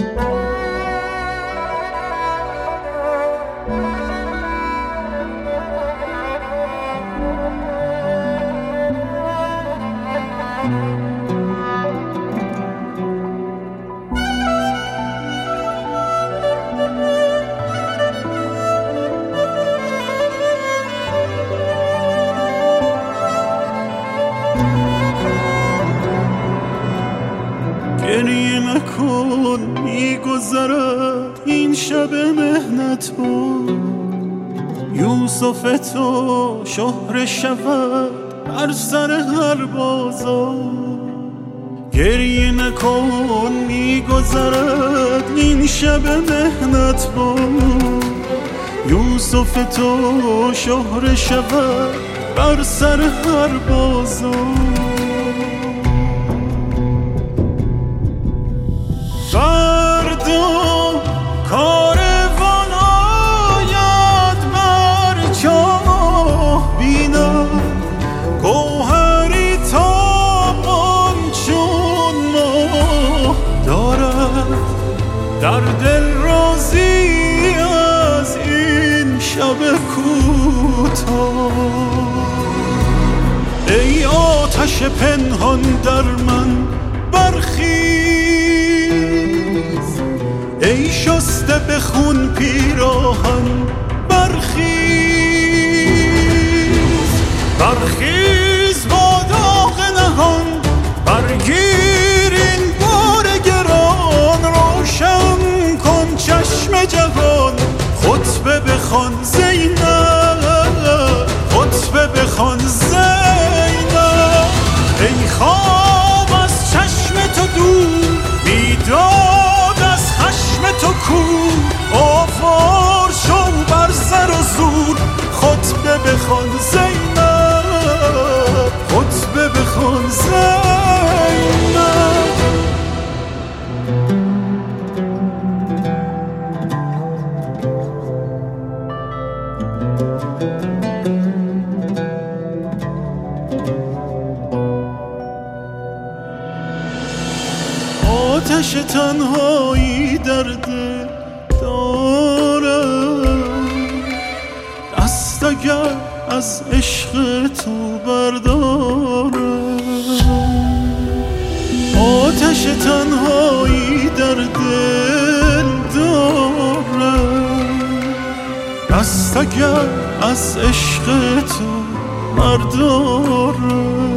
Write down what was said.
گریه نکن میگذرد این شب مهنت بود، یوسف تو شهره شود بر سر هر بازار. گریه نکن میگذرد این شب مهنت بود، یوسف تو شهره شود بر سر هر بازار. فردا کاروان آید بر چاه بینم، گوهری تابان چون ماه دارد در دل راضی از این شب کوتاه. ای آتش پنهان در من برخیز، ای شسته به خون پیراهن برخیز. برخیز با داغ نهان، برگیر این بار گران، روشن کن چشم جوان، خطبه بخوان زینب، خطبه بخوان زینب. ای خواب از چشم تو دور، بیداد از خشم تو کور، آوار شو بر سر و زور، خطبه بخوان زینب، خطبه بخوان زینب. آتش تنهایی در دل دارم، دست اگر از عشق تو بردارم. آتش تنهایی در دل دارم، دست اگر از عشق تو بردارم.